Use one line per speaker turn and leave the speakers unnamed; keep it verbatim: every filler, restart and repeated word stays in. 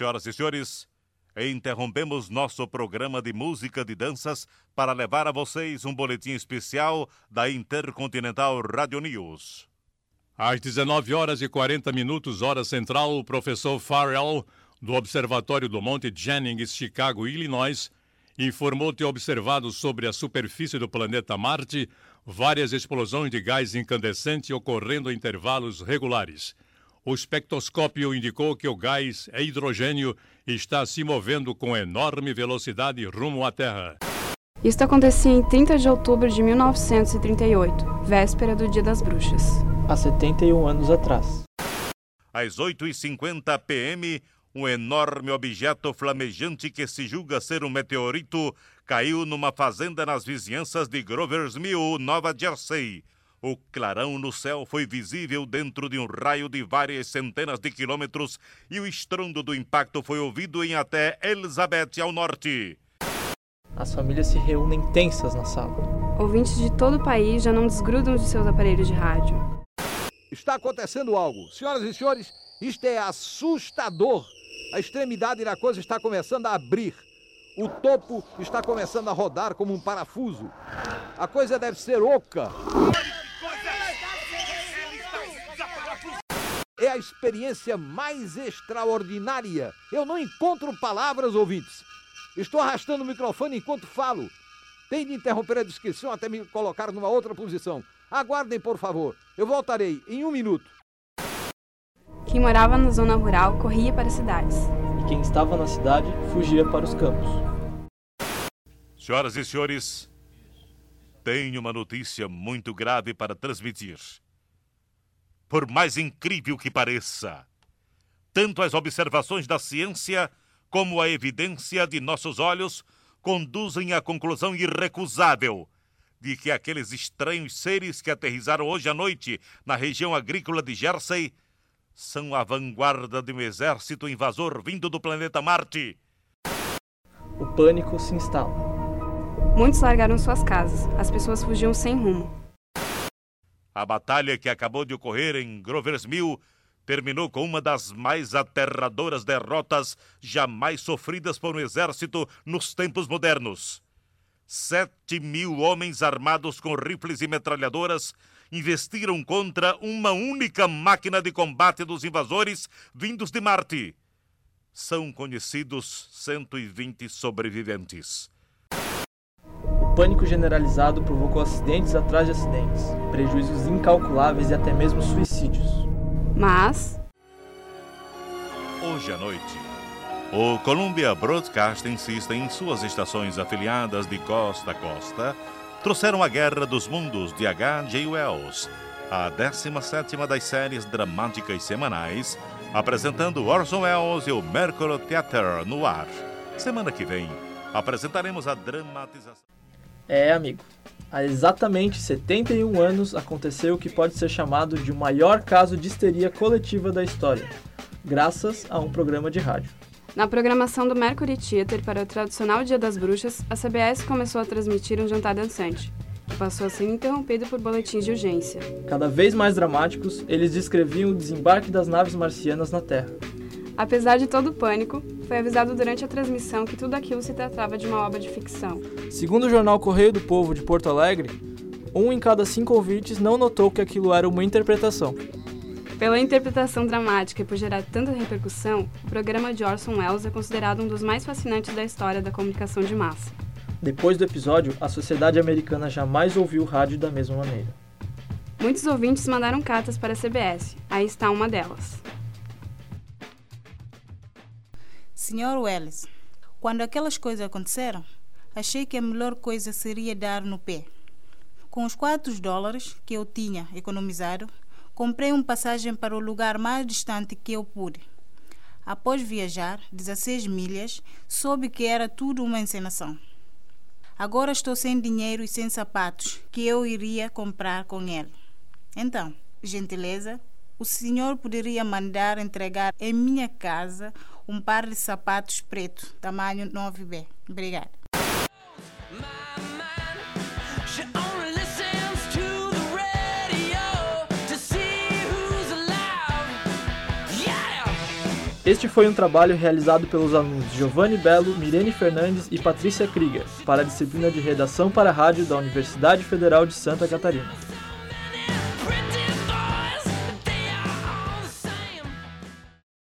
Senhoras e senhores, interrompemos nosso programa de música de danças para levar a vocês um boletim especial da Intercontinental Radio News.
Às dezenove horas e quarenta minutos, hora central, o professor Farrell, do Observatório do Monte Jennings, Chicago, Illinois, informou ter observado sobre a superfície do planeta Marte várias explosões de gás incandescente ocorrendo em intervalos regulares. O espectroscópio indicou que o gás é hidrogênio e está se movendo com enorme velocidade rumo à Terra.
Isto acontecia em trinta de outubro de mil novecentos e trinta e oito, véspera do Dia das Bruxas.
Há setenta e um anos atrás.
Às oito e cinquenta p m, um enorme objeto flamejante que se julga ser um meteorito caiu numa fazenda nas vizinhanças de Grover's Mill, Nova Jersey. O clarão no céu foi visível dentro de um raio de várias centenas de quilômetros e o estrondo do impacto foi ouvido em até Elizabeth, ao norte.
As famílias se reúnem tensas na sala.
Ouvintes de todo o país já não desgrudam de seus aparelhos de rádio.
Está acontecendo algo. Senhoras e senhores, isto é assustador. A extremidade da coisa está começando a abrir. O topo está começando a rodar como um parafuso. A coisa deve ser oca. É a experiência mais extraordinária. Eu não encontro palavras, ouvintes. Estou arrastando o microfone enquanto falo. Tem de interromper a descrição até me colocar numa outra posição. Aguardem, por favor. Eu voltarei em um minuto.
Quem morava na zona rural corria para as cidades.
E quem estava na cidade fugia para os campos.
Senhoras e senhores, tenho uma notícia muito grave para transmitir. Por mais incrível que pareça, tanto as observações da ciência como a evidência de nossos olhos conduzem à conclusão irrecusável de que aqueles estranhos seres que aterrissaram hoje à noite na região agrícola de Jersey são a vanguarda de um exército invasor vindo do planeta Marte.
O pânico se instala.
Muitos largaram suas casas. As pessoas fugiam sem rumo.
A batalha que acabou de ocorrer em Grover's Mill terminou com uma das mais aterradoras derrotas jamais sofridas por um exército nos tempos modernos. Sete mil homens armados com rifles e metralhadoras investiram contra uma única máquina de combate dos invasores vindos de Marte. São conhecidos cento e vinte sobreviventes.
O pânico generalizado provocou acidentes atrás de acidentes, prejuízos incalculáveis e até mesmo suicídios.
Mas...
hoje à noite, o Columbia Broadcasting System, em suas estações afiliadas de costa a costa, trouxeram a Guerra dos Mundos de H G Wells, a décima sétima das séries dramáticas semanais, apresentando Orson Welles e o Mercury Theatre no ar. Semana que vem, apresentaremos a dramatização...
É, amigo, há exatamente setenta e um anos aconteceu o que pode ser chamado de o maior caso de histeria coletiva da história, graças a um programa de rádio.
Na programação do Mercury Theatre para o tradicional Dia das Bruxas, a C B S começou a transmitir um jantar dançante, que passou a ser interrompido por boletins de urgência.
Cada vez mais dramáticos, eles descreviam o desembarque das naves marcianas na Terra.
Apesar de todo o pânico, foi avisado durante a transmissão que tudo aquilo se tratava de uma obra de ficção.
Segundo o jornal Correio do Povo de Porto Alegre, um em cada cinco ouvintes não notou que aquilo era uma interpretação.
Pela interpretação dramática e por gerar tanta repercussão, o programa de Orson Welles é considerado um dos mais fascinantes da história da comunicação de massa.
Depois do episódio, a sociedade americana jamais ouviu rádio da mesma maneira.
Muitos ouvintes mandaram cartas para a C B S. Aí está uma delas.
senhor Welles, quando aquelas coisas aconteceram, achei que a melhor coisa seria dar no pé. Com os quatro dólares que eu tinha economizado, comprei uma passagem para o lugar mais distante que eu pude. Após viajar dezesseis milhas, soube que era tudo uma encenação. Agora estou sem dinheiro e sem sapatos que eu iria comprar com ele. Então, gentileza, o senhor poderia mandar entregar em minha casa um par de sapatos pretos, tamanho nove B. Obrigada.
Este foi um trabalho realizado pelos alunos Giovanni Belo, Mirene Fernandes e Patrícia Krieger, para a disciplina de Redação para Rádio da Universidade Federal de Santa Catarina.